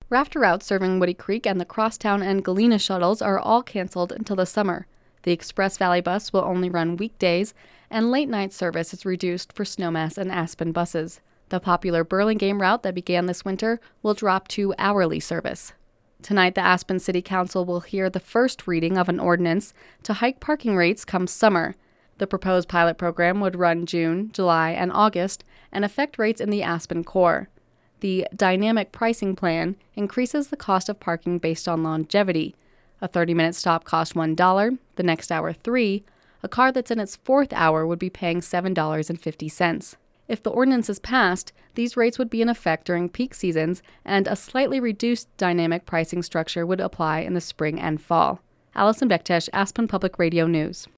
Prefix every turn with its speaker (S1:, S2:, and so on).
S1: Rafter routes serving Woody Creek and the Crosstown and Galena shuttles are all canceled until the summer. The Express Valley bus will only run weekdays, and late-night service is reduced for Snowmass and Aspen buses. The popular Burlingame route that began this winter will drop to hourly service. Tonight, the Aspen City Council will hear the first reading of an ordinance to hike parking rates come summer. The proposed pilot program would run June, July, and August and affect rates in the Aspen core. The dynamic pricing plan increases the cost of parking based on longevity. A 30-minute stop costs $1, the next hour $3. A car that's in its fourth hour would be paying $7.50. If the ordinance is passed, these rates would be in effect during peak seasons, and a slightly reduced dynamic pricing structure would apply in the spring and fall. Allison Bektesh, Aspen Public Radio News.